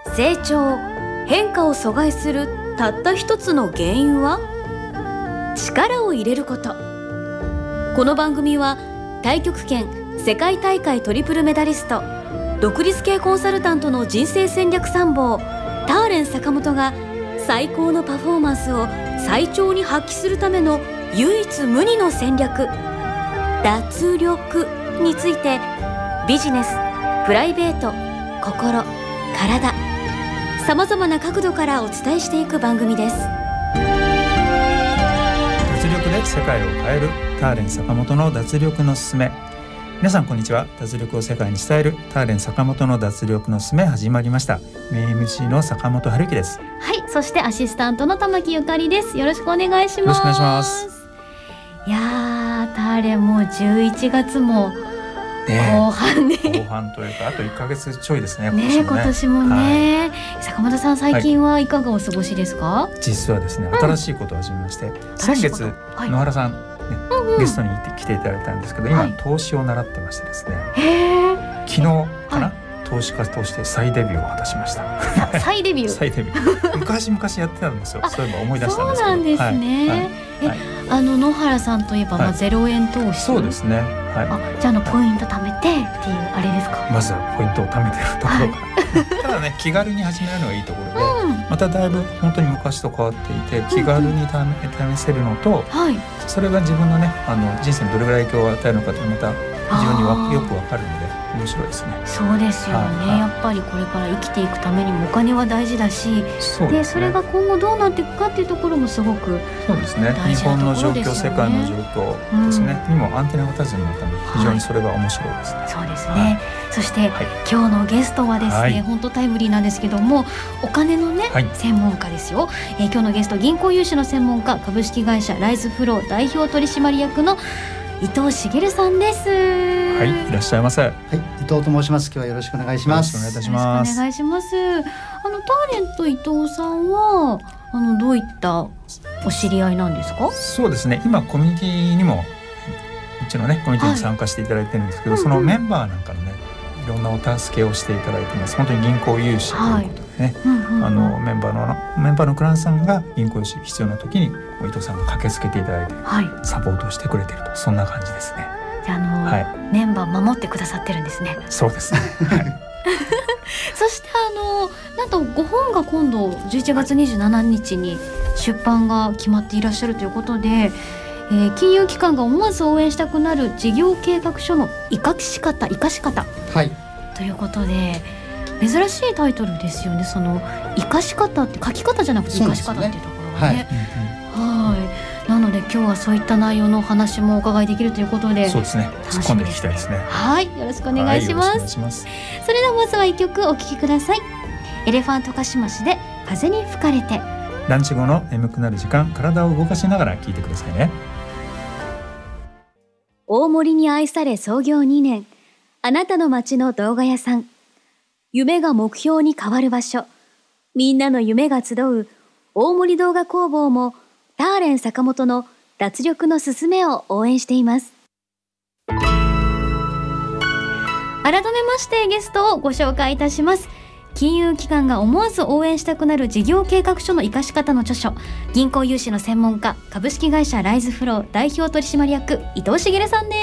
成長、変化を阻害するたった一つの原因は力を入れること。この番組は太極拳世界大会トリプルメダリスト、独立系コンサルタントの人生戦略参謀ターレン坂本が最高のパフォーマンスを最長に発揮するための唯一無二の戦略、脱力についてビジネス、プライベート、心、体、さまざまな角度からお伝えしていく番組です。 脱力で世界を変えるターレン坂本の脱力のすすめ。皆さんこんにちは。脱力を世界に伝えるターレン坂本の脱力のすすめ始まりました。メイン MC の坂本春樹です。 はい、そしてアシスタントの玉木ゆかりです。よろしくお願いします。 よろしくお願いします。 いやー、ターレンもう11月も後半に、 後半というかあと1ヶ月ちょいですね。 今年もね、はい、坂本さん最近はいかがお過ごしですか？ 実はですね、新しいことを始めまして、先月野原さん、ゲストに来ていただいたんですけど、今、投資を習ってましてですね、昨日かな、投資家として再デビューを果たしました。 再デビュー再デビュー昔やってたんですよ。そういえば思い出したんですけど。 そうなんですね、野原さんといえば、0円投資、 そうですね、 じゃあポイント貯めてっていうあれですか？まずはポイントを貯めてるところから、ただね、気軽に始めるのがいいところで、まただいぶ本当に昔と変わっていて、気軽に試せるのと、それが自分のね、人生にどれぐらい影響を与えるのかというのがまた非常によくわかるので面白いですね。 そうですよね、やっぱりこれから生きていくためにもお金は大事だし、でそれが今後どうなっていくかっていうところもすごくそうですね。日本の状況、世界の状況ですね、にもアンテナが立つようになったので、非常にそれが面白いですね。 そうですね、そして、今日のゲストはですね、本当タイムリーなんですけども、お金のね、専門家ですよ。今日のゲスト、銀行融資の専門家、株式会社ライズフロー代表取締役の伊藤茂さんです。 はい、いらっしゃいませ。 伊藤と申します。今日はよろしくお願いします。 よろしくお願いいたします。 お願いします。ターレンと伊藤さんはどういったお知り合いなんですか？ そうですね、今コミュニティにも、うちのねコミュニティに参加していただいてるんですけど、そのメンバーなんかのね、いろんなお助けをしていただいてます。本当に銀行融資ということでね、メンバーのクライアントさんが銀行融資必要な時に伊藤さんが駆けつけていただいて、サポートをしてくれてると、そんな感じですね。 じゃあメンバー守ってくださってるんですね。 そうですねそしてなんとご本が今度11月27日に出版が決まっていらっしゃるということで、金融機関が思わず応援したくなる事業計画書の生かし方、ということで、珍しいタイトルですよね。その生かし方って書き方じゃなくて生かし方っていうところがね。なので今日はそういった内容のお話もお伺いできるということで、 そうですね、突っ込んでいきたいですね。 はい、よろしくお願いします。それではまずは一曲お聴きください。エレファントカシマシで風に吹かれて。 ランチ後の眠くなる時間、体を動かしながら聴いてくださいね。 大森に愛され創業2年、あなたの街の動画屋さん。夢が目標に変わる場所、みんなの夢が集う大森動画工房もターレン坂本の脱力のすすめを応援しています。改めましてゲストをご紹介いたします。金融機関が思わず応援したくなる事業計画書の生かし方の著書、銀行融資の専門家、株式会社ライズフロー代表取締役伊藤茂さんです。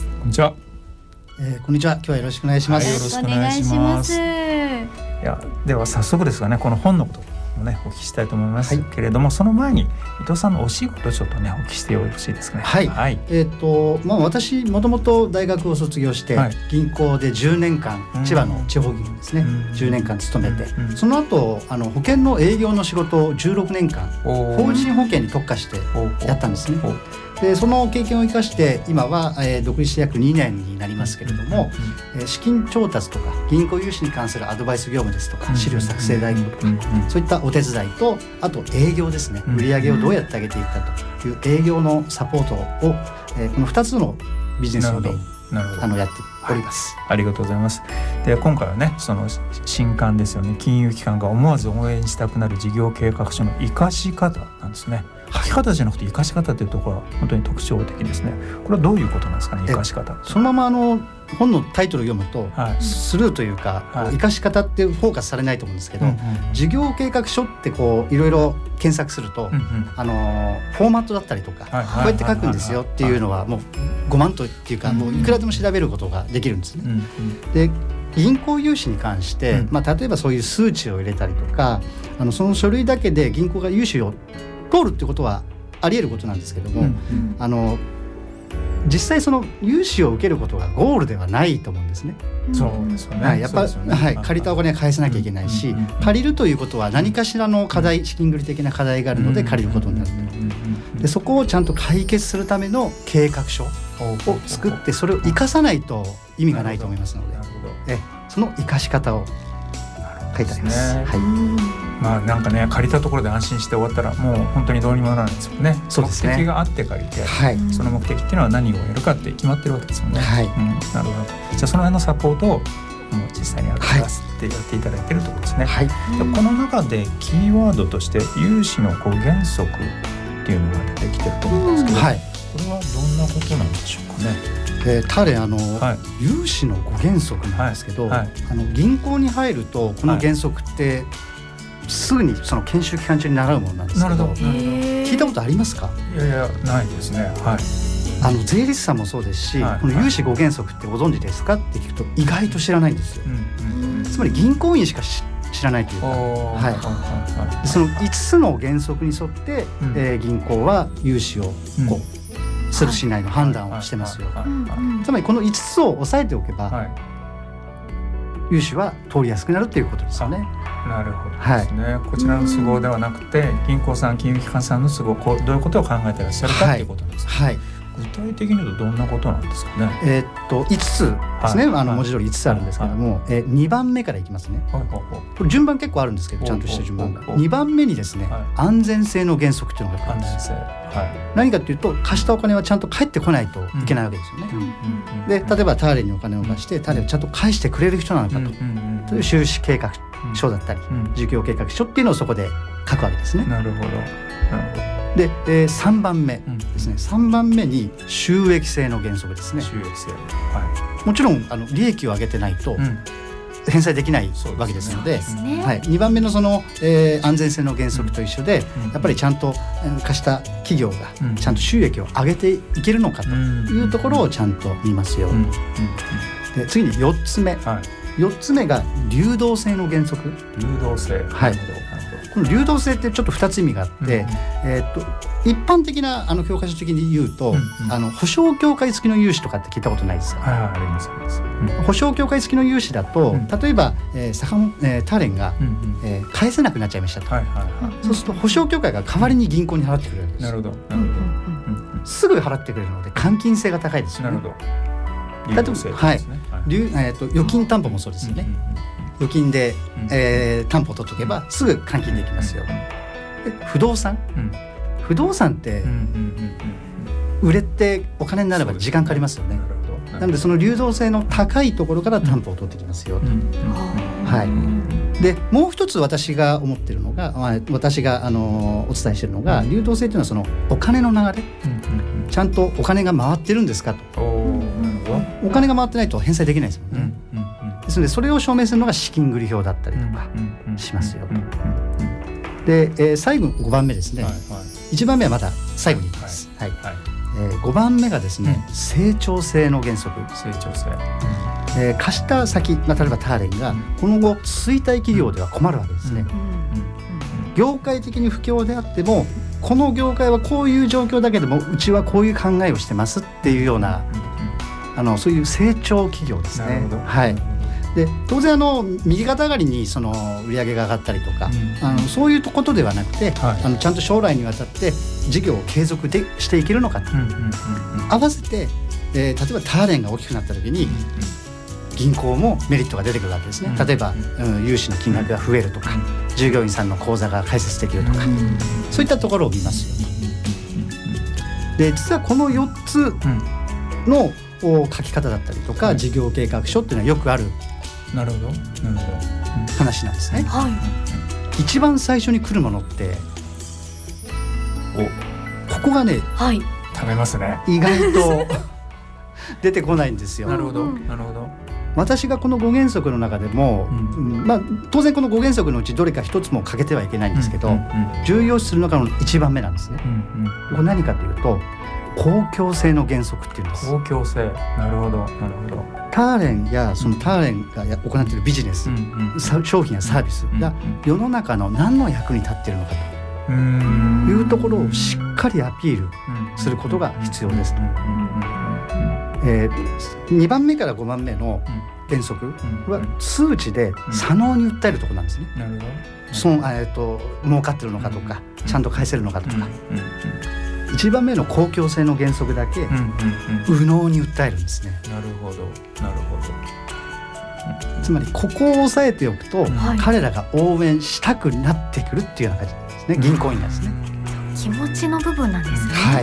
こんにちは。 こんにちは。今日はよろしくお願いします。 よろしくお願いします。では早速ですがね、この本のことをねお聞きしたいと思いますけれども、その前に伊藤さんのお仕事ちょっとねお聞きしてよろしいですかね。 私もともと大学を卒業して、銀行で10年間、千葉の地方銀行ですね、10年間勤めて、その後保険の営業の仕事を16年間法人保険に特化してやったんですね。でその経験を生かして今は、独立して約2年になりますけれども、資金調達とか銀行融資に関するアドバイス業務ですとか、資料作成代行とか、そういったお手伝いと、あと営業ですね、売上をどうやって上げていくかという営業のサポートを、この2つのビジネスをやっております。 ありがとうございます。で今回はね、その新刊ですよね。金融機関が思わず応援したくなる事業計画書の生かし方なんですね。 書き方じゃなくて生かし方というところは本当に特徴的ですね。これはどういうことなんですかね、生かし方。 そのまま本のタイトルを読むと、スルーというか、生かし方ってフォーカスされないと思うんですけど、事業計画書ってこういろいろ検索すると、フォーマットだったりとか、こうやって書くんですよっていうのはもう5万とっていうか、もういくらでも調べることができるんですね。で銀行融資に関して、例えばそういう数値を入れたりとか、その書類だけで銀行が融資を通るってことはあり得ることなんですけども、実際その融資を受けることがゴールではないと思うんですね。 そうですよね。 やっぱ借りたお金は返さなきゃいけないし、借りるということは何かしらの課題、資金繰り的な課題があるので借りることになると。でそこをちゃんと解決するための計画書を作って、それを生かさないと意味がないと思いますので、その生かし方を書いてあります。 なんかね、借りたところで安心して終わったらもう本当にどうにもならないですよね。 そうですね。 目的があって借りて、その目的っていうのは何をやるかって決まってるわけですよね。なるほど。じゃあその辺のサポートをもう実際に表してやっていただいているところですね。この中でキーワードとして融資の原則っていうのが出てきてると思うんですけど、これはどんなことなんでしょうかね。 タレ融資の5原則なんですけど、銀行に入るとこの原則ってすぐにその研修期間中に習うものなんですけど、聞いたことありますか？ いやないですね。 税理士さんもそうですし、この融資5原則ってご存知ですかって聞くと意外と知らないんですよ。つまり銀行員しか知らないというか、その5つの原則に沿って、銀行は融資をこうするしないの判断をしてますよ。つまりこの5つを押さえておけば、融資は通りやすくなるということですよね。 なるほどですね。こちらの都合ではなくて、銀行さん、金融機関さんの都合、どういうことを考えていらっしゃるかということですね。具体的に言うとどんなことなんですかね。 5つですね。文字通り5つあるんですけども、2番目からいきますね。これ順番結構あるんですけど、ちゃんとした順番が。2番目にですね、安全性の原則というのがあるんです。何かというと、貸したお金はちゃんと返ってこないといけないわけですよね。で例えばターレにお金を貸して、ターレをちゃんと返してくれる人なのかという収支計画書だったり、事業計画書っていうのをそこで書くわけですね。 なるほど。 で、3番目ですね。3番目に収益性の原則ですね。 収益性、 もちろん利益を上げてないと返済できないわけですので、2番目のその、安全性の原則と一緒で、やっぱりちゃんと貸した企業がちゃんと収益を上げていけるのかというところをちゃんと見ますよ。で次に4つ目、4つ目が流動性の原則。 流動性、 この流動性ってちょっと2つ意味があって、一般的な教科書的に言うと、保証協会付きの融資とかって聞いたことないですか？ あります。 保証協会付きの融資だと、例えば、ターレンが、返せなくなっちゃいましたと、そうすると保証協会が代わりに銀行に払ってくれるんです。 なるほど。 すぐ払ってくれるので換金性が高いですよね。 なるほど。流動性ですね。 預金担保もそうですよね。預金で、担保を取っておけばすぐ換金できますよ。で不動産って、売れてお金になれば時間かかりますよね。なのでその流動性の高いところから担保を取ってきますよと。でもう一つ私が思っているのが、私がお伝えしているのが、流動性というのはそのお金の流れ、ちゃんとお金が回ってるんですかと。お金が回ってないと返済できないですもんね。ですのでそれを証明するのが資金繰り表だったりとかしますよと。で、最後5番目ですね。1番目はまだ最後に言います。5番目がですね、成長性の原則。 成長性、 貸した先、例えばターレンがこの後衰退企業では困るわけですね。業界的に不況であっても、この業界はこういう状況だけどもうちはこういう考えをしてますっていうような、そういう成長企業ですね。で当然右肩上がりにその売り上げが上がったりとか、そういうことではなくて、ちゃんと将来にわたって事業を継続していけるのかと、合わせて、例えばターレンが大きくなった時に銀行もメリットが出てくるわけですね。例えば、融資の金額が増えるとか、従業員さんの口座が開設できるとか、そういったところを見ますよ。で実はこの4つの書き方だったりとか、事業計画書っていうのはよくある話なんですね。一番最初に来るものってここがね、 はい、食べますね。 意外と出てこないんですよ。 なるほど、なるほど。 私がこの5原則の中でも、当然この5原則のうちどれか一つも欠けてはいけないんですけど、重要視するのが1番目なんですね。これ何かというと公共性の原則っていうんです。 公共性、なるほど、なるほど。 ターレンやそのターレンが行っているビジネス、商品やサービスが世の中の何の役に立っているのかというところをしっかりアピールすることが必要ですと。2番目から5番目の原則は数値で左脳に訴えるところなんですね。なるほど。儲かってるのかとか、ちゃんと返せるのかとか。1番目の公共性の原則だけ右脳に訴えるんですね。 なるほど、なるほど。 つまりここを押さえておくと、彼らが応援したくなってくるっていうような感じですね。銀行員なんですね。 気持ちの部分なんですね。 はい。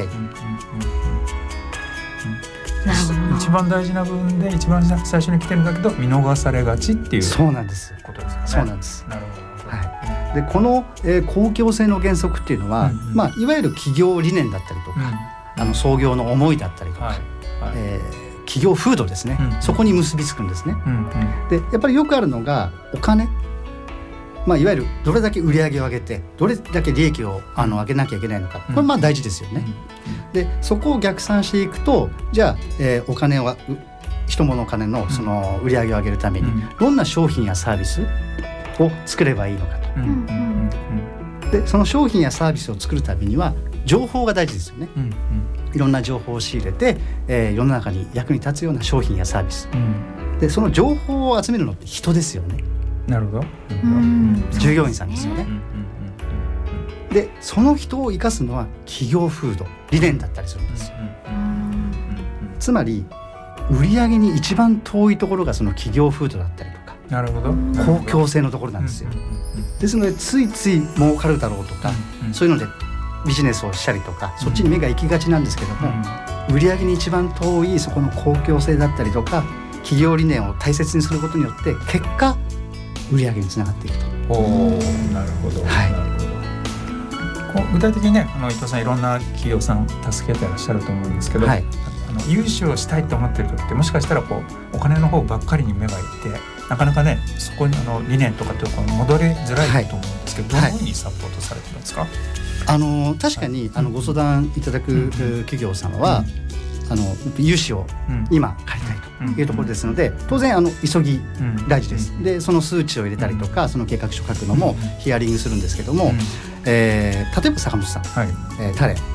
一番大事な部分で一番最初に来てるんだけど見逃されがちっていうそうなんですことですね。 そうなんです。 なるほど。 はい、でこの、公共性の原則っていうのは、いわゆる企業理念だったりとか、創業の思いだったりとか、企業風土ですね、そこに結びつくんですね。でやっぱりよくあるのがお金、いわゆるどれだけ売り上げを上げてどれだけ利益を上げなきゃいけないのか、これ大事ですよね。でそこを逆算していくと、じゃあ、お金を人物お金のその売り上げを上げるためにどんな商品やサービスを作ればいいのかと。でその商品やサービスを作るためには情報が大事ですよね。いろんな情報を仕入れて、世の中に役に立つような商品やサービス、でその情報を集めるのって人ですよね。 なるほど。 従業員さんですよね。でその人を生かすのは企業風土理念だったりするんですよ。つまり売上に一番遠いところがその企業風土だったりとか、 なるほど、 公共性のところなんですよ。ですのでついつい儲かるだろうとか、そういうのでビジネスをしたりとか、そっちに目が行きがちなんですけども、売上に一番遠いそこの公共性だったりとか企業理念を大切にすることによって結果売上につながっていくと。 なるほど、はい、なるほど。具体的にね、伊藤さんいろんな企業さん助けてらっしゃると思うんですけど、融資をしたいと思ってる時ってもしかしたらお金の方ばっかりに目がいってなかなかねそこに理念とかっていうか戻りづらいと思うんですけど、どのようにサポートされてるんですか？ 確かにご相談いただく企業様は、融資を今借りたいというところですので、当然急ぎ大事です。でその数値を入れたりとかその計画書書くのもヒアリングするんですけども、例えば坂本さん、タレ、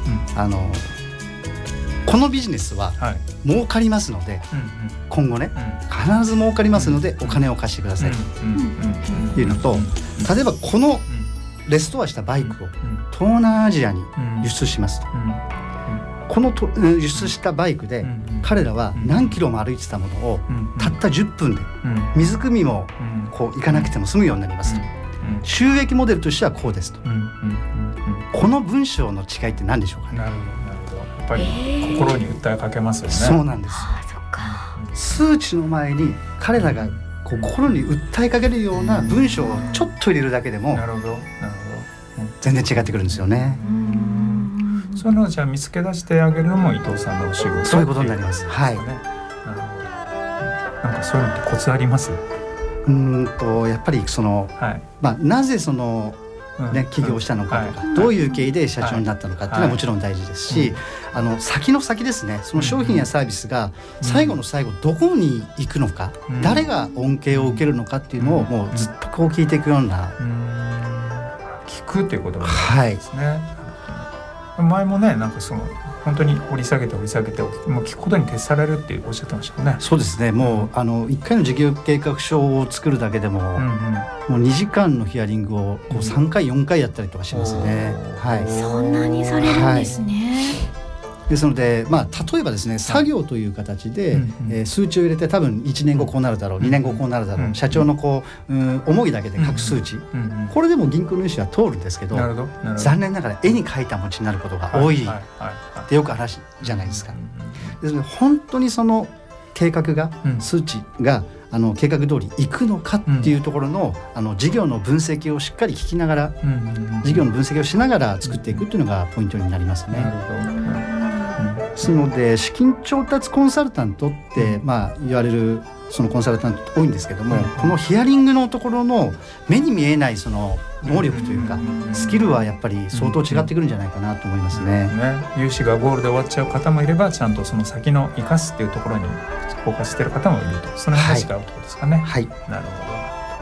このビジネスは儲かりますので、今後ね必ず儲かりますのでお金を貸してくださいというのと、例えばこのレストアしたバイクを東南アジアに輸出しますと。この輸出したバイクで彼らは何キロも歩いてたものをたった10分で水汲みも行かなくても済むようになりますと。収益モデルとしてはこうですと。この文章の違いって何でしょうかね。 なるほど、なるほど。やっぱり心に訴えかけますよね。 そうなんです。数値の前に彼らが心に訴えかけるような文章をちょっと入れるだけでも全然違ってくるんですよね。 そういうのをじゃあ見つけ出してあげるのも伊藤さんのお仕事。 そういうことになります。はい。 なるほど。なんかそういうのってコツあります？ やっぱりなぜ起業したのかとか、どういう経緯で社長になったのかっていうのはもちろん大事ですし、先の先ですね、その商品やサービスが最後の最後どこに行くのか、誰が恩恵を受けるのかっていうのをもうずっと聞いていくような、 聞くっていうことなんですね。前もねなんか本当に掘り下げてもう聞くことに徹されるっておっしゃってましたね。 そうですね。もう1回の事業計画書を作るだけでも、もう2時間のヒアリングを3回4回やったりとかしますね。 そんなにされるんですね。 ですので、例えばですね、作業という形で、数値を入れて多分1年後こうなるだろう、2年後こうなるだろう、社長の思いだけで書く数値、これでも銀行の融資は通るんですけど、残念ながら絵に描いた餅になることが多いってよく話じゃないですか。ですので本当にその計画が、数値が計画通り行くのかっていうところの、事業の分析をしっかり聞きながら、事業の分析をしながら作っていくっていうのがポイントになりますね。 なるほど。 ですので資金調達コンサルタントって、言われるそのコンサルタントって多いんですけども、このヒアリングのところの目に見えないその能力というかスキルはやっぱり相当違ってくるんじゃないかなと思いますね。 融資がゴールで終わっちゃう方もいれば、ちゃんとその先の生かすっていうところにフォーカスしている方もいると、その辺が違うところですかね。 はい、 なるほど。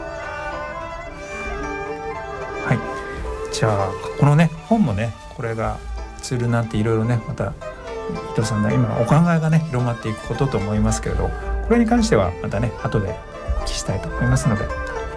はい、じゃあこのね本もね、これがツールなんていろいろね、また伊藤さんの今のお考えがね広まっていくことと思いますけれど、これに関してはまたね後でお聞きしたいと思いますので、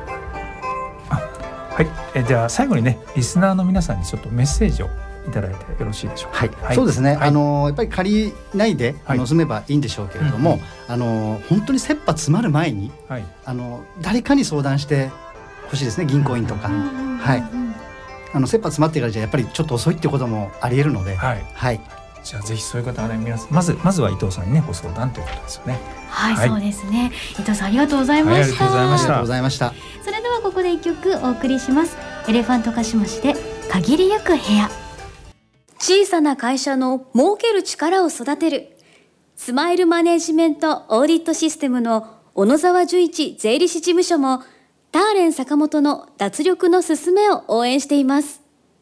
はい、じゃあ最後にねリスナーの皆さんにちょっとメッセージをいただいてよろしいでしょうか。 はい、そうですね、やっぱり借りないで住めばいいんでしょうけれども、本当に切羽詰まる前に、誰かに相談してほしいですね。銀行員とか、切羽詰まってからじゃやっぱりちょっと遅いっていうこともありえるので、 じゃあぜひそういう方はね、皆さんまずは伊藤さんにねご相談ということですよね。 そうですね。伊藤さんありがとうございました。 ありがとうございました。 それではここで一曲お送りします。エレファントカシマシで限りゆく部屋。小さな会社の儲ける力を育てるスマイルマネジメントオーディットシステムの小野沢純一税理士事務所もターレン坂本の脱力の進めを応援しています。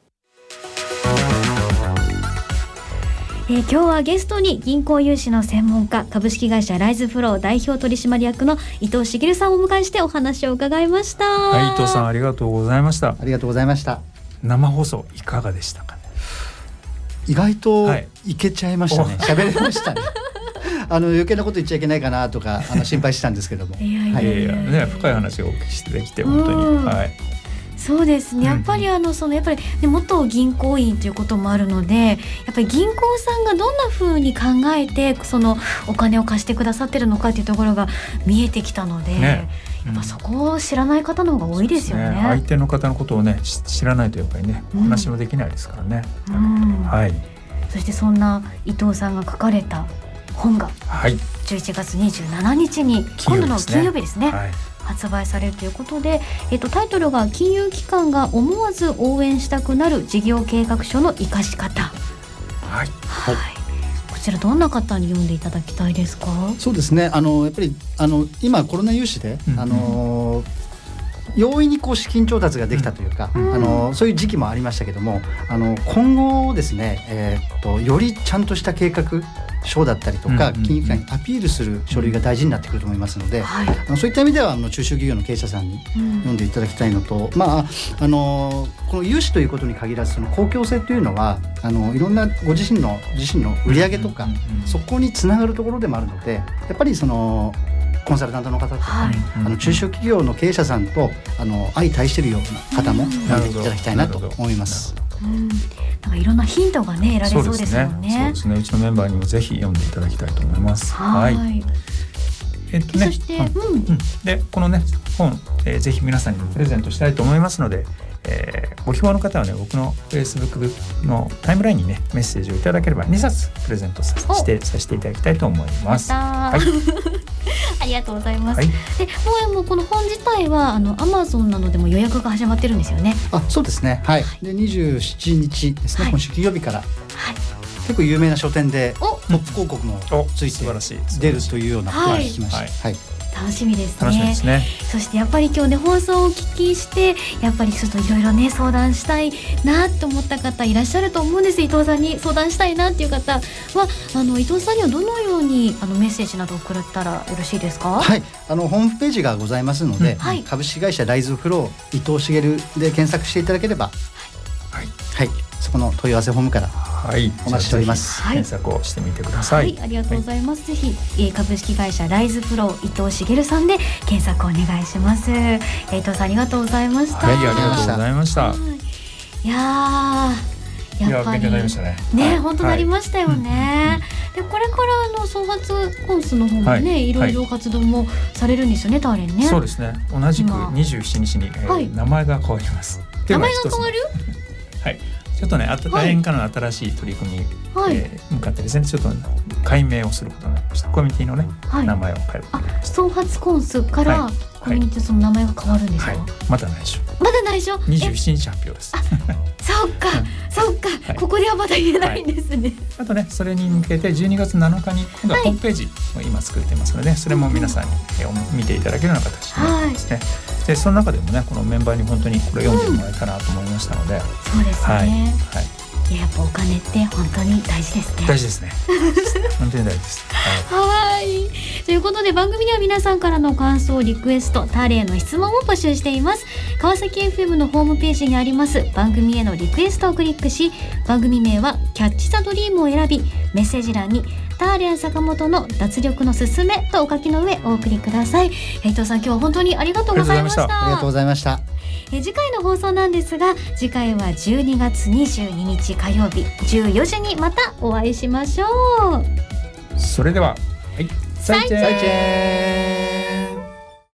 今日はゲストに銀行融資の専門家、株式会社ライズフロー代表取締役の伊藤茂さんをお迎えしてお話を伺いました。 伊藤さんありがとうございました。 ありがとうございました。 生放送いかがでしたかね。 意外といけちゃいましたね。喋れましたね。余計なこと言っちゃいけないかなとか心配したんですけども、 深い話をお聞きしてできて本当に、 そうですね。やっぱりやっぱり、元銀行員ということもあるので、やっぱり銀行さんがどんな風に考えてそのお金を貸してくださってるのかっていうところが見えてきたので、やっぱそこを知らない方の方が多いですよね。 相手の方のことをね知らないとやっぱりねお話もできないですからね。 そしてそんな伊藤さんが書かれた本が11月27日に今度の金曜日ですね、発売されるということで、タイトルが金融機関が思わず応援したくなる事業計画書の生かし方。こちらどんな方に読んでいただきたいですか。 そうですね、やっぱり今コロナ融資で、容易に資金調達ができたというか、そういう時期もありましたけども、今後ですね、よりちゃんとした計画書だったりとか、金融機関にアピールする書類が大事になってくると思いますので、そういった意味では中小企業の経営者さんに読んでいただきたいのと、この融資ということに限らずその公共性というのはいろんなご自身の売り上げとか、そこにつながるところでもあるので、やっぱりそのコンサルタントの方とか、中小企業の経営者さんと相対しているような方も読んでいただきたいなと思います。 なんかいろんなヒントがね得られそうですよね。 そうですね。うちのメンバーにもぜひ読んでいただきたいと思います。 そして、 でこのね本、ぜひ皆さんにもプレゼントしたいと思いますので、ご希望の方はね僕の Facebook のタイムラインにねメッセージをいただければ2冊プレゼントさせていただきたいと思います。 ありがとうございます。でもうこの本自体はAmazon などでも予約が始まってるんですよね。 そうですね。で27日ですね、今週金曜日から、結構有名な書店でトップ広告もついて出るというようなことを聞きました。 楽しみですね。そしてやっぱり今日ね放送をお聞きしてやっぱりちょっといろいろね相談したいなと思った方いらっしゃると思うんです。伊藤さんに相談したいなっていう方は伊藤さんにはどのようにメッセージなどを送ったらよろしいですか。 ホームページがございますので、株式会社ライズフロー伊藤茂で検索していただければ、そこの問い合わせフォームからお待ちしております。 検索をしてみてください。 ありがとうございます。ぜひ株式会社ライズプロ伊藤茂さんで検索お願いします。伊藤さんありがとうございました。 ありがとうございました。 やっぱり勉強になりましたね。本当なりましたよね。でこれから創発コンスの方もね、いろいろ活動もされるんですよね、ターレンね。 そうですね。同じく27日に名前が変わります。 名前が変わる？ ちょっとね楕円化の新しい取り組みに、向かってですねちょっと改名をすることになりました。コミュニティのね、名前を変えることになりました。 創発コンスから、コミュニティその名前が変わるんですか？ まだないでしょ。 まだないでしょ。 27日発表です。 そうか、そうか、ここではまだ言えないんですね。 あとねそれに向けて12月7日に今度はホームページを今作ってますので、それも皆さんに見ていただけるような形になってますね。でその中でもねこのメンバーに本当にこれ読んでもらえたなと思いましたので、 そうですね。いややっぱお金って本当に大事ですね。 大事ですね。本当に大事です。 はい。ということで番組では皆さんからの感想、リクエスト、タレへの質問を募集しています。川崎 FM のホームページにあります番組へのリクエストをクリックし、番組名はキャッチザドリームを選び、メッセージ欄にターレン坂本の脱力のすすめとお書きの上お送りください。伊藤さん今日は本当にありがとうございました。 ありがとうございました。 次回の放送なんですが、次回は12月22日火曜日14時にまたお会いしましょう。 それでは、再见。